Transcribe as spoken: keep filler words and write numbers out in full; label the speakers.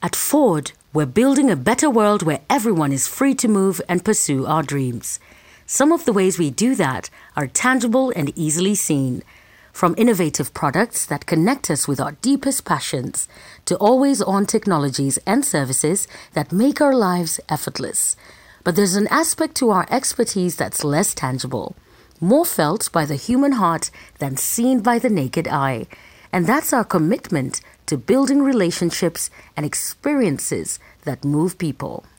Speaker 1: At Ford, we're building a better world where everyone is free to move and pursue our dreams. Some of the ways we do that are tangible and easily seen. From innovative products that connect us with our deepest passions to always-on technologies and services that make our lives effortless. But there's an aspect to our expertise that's less tangible, more felt by the human heart than seen by the naked eye. And that's our commitment to building relationships and experiences that move people.